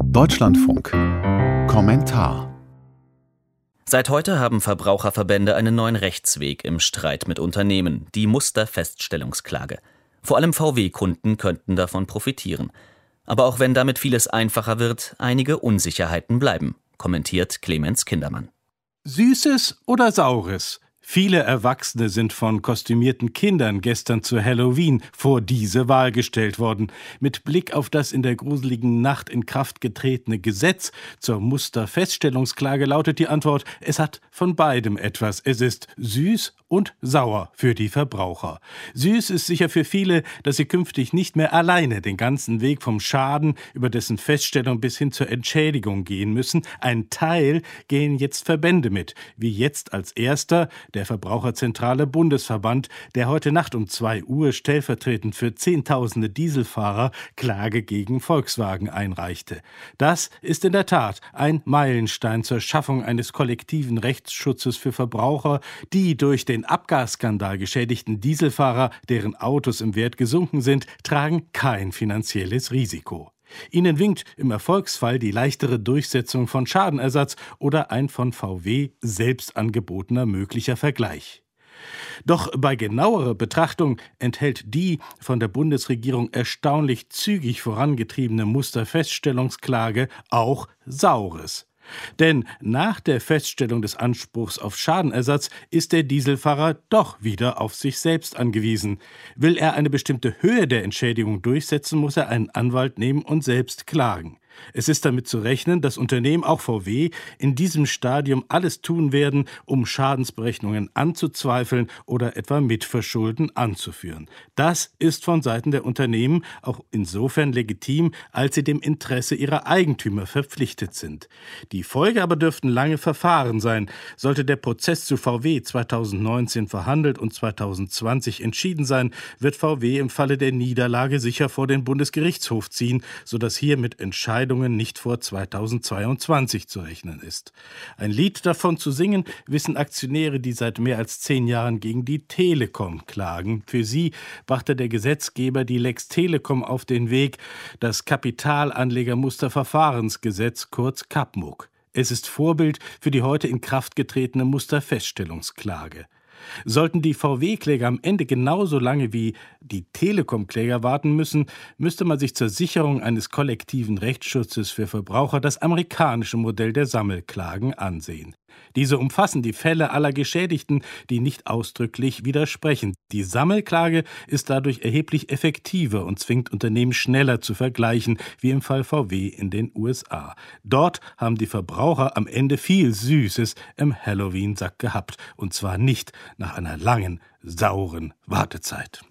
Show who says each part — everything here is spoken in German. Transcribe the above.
Speaker 1: Deutschlandfunk. Kommentar.
Speaker 2: Seit heute haben Verbraucherverbände einen neuen Rechtsweg im Streit mit Unternehmen, die Musterfeststellungsklage. Vor allem VW-Kunden könnten davon profitieren. Aber auch wenn damit vieles einfacher wird, einige Unsicherheiten bleiben, kommentiert Clemens Kindermann.
Speaker 3: Süßes oder Saures? Viele Erwachsene sind von kostümierten Kindern gestern zu Halloween vor diese Wahl gestellt worden. Mit Blick auf das in der gruseligen Nacht in Kraft getretene Gesetz zur Musterfeststellungsklage lautet die Antwort: Es hat von beidem etwas. Es ist süß und sauer für die Verbraucher. Süß ist sicher für viele, dass sie künftig nicht mehr alleine den ganzen Weg vom Schaden über dessen Feststellung bis hin zur Entschädigung gehen müssen. Ein Teil gehen jetzt Verbände mit, wie jetzt als erster der Verbraucherzentrale Bundesverband, der heute Nacht um 2 Uhr stellvertretend für Zehntausende Dieselfahrer Klage gegen Volkswagen einreichte. Das ist in der Tat ein Meilenstein zur Schaffung eines kollektiven Rechtsschutzes für Verbraucher, die durch den Abgasskandal geschädigten Dieselfahrer, deren Autos im Wert gesunken sind, tragen kein finanzielles Risiko. Ihnen winkt im Erfolgsfall die leichtere Durchsetzung von Schadenersatz oder ein von VW selbst angebotener möglicher Vergleich. Doch bei genauerer Betrachtung enthält die von der Bundesregierung erstaunlich zügig vorangetriebene Musterfeststellungsklage auch Saures. Denn nach der Feststellung des Anspruchs auf Schadenersatz ist der Dieselfahrer doch wieder auf sich selbst angewiesen. Will er eine bestimmte Höhe der Entschädigung durchsetzen, muss er einen Anwalt nehmen und selbst klagen. Es ist damit zu rechnen, dass Unternehmen, auch VW, in diesem Stadium alles tun werden, um Schadensberechnungen anzuzweifeln oder etwa Mitverschulden anzuführen. Das ist von Seiten der Unternehmen auch insofern legitim, als sie dem Interesse ihrer Eigentümer verpflichtet sind. Die Folge aber dürften lange Verfahren sein. Sollte der Prozess zu VW 2019 verhandelt und 2020 entschieden sein, wird VW im Falle der Niederlage sicher vor den Bundesgerichtshof ziehen, sodass hier mit Entscheidungen nicht vor 2022 zu rechnen ist. Ein Lied davon zu singen wissen Aktionäre, die seit mehr als 10 Jahren gegen die Telekom klagen. Für sie brachte der Gesetzgeber die Lex Telekom auf den Weg, das Kapitalanlegermusterverfahrensgesetz, kurz KAPMUG. Es ist Vorbild für die heute in Kraft getretene Musterfeststellungsklage. Sollten die VW-Kläger am Ende genauso lange wie die Telekom-Kläger warten müssen, müsste man sich zur Sicherung eines kollektiven Rechtsschutzes für Verbraucher das amerikanische Modell der Sammelklagen ansehen. Diese umfassen die Fälle aller Geschädigten, die nicht ausdrücklich widersprechen. Die Sammelklage ist dadurch erheblich effektiver und zwingt Unternehmen schneller zu vergleichen, wie im Fall VW in den USA. Dort haben die Verbraucher am Ende viel Süßes im Halloween-Sack gehabt, und zwar nicht nach einer langen, sauren Wartezeit.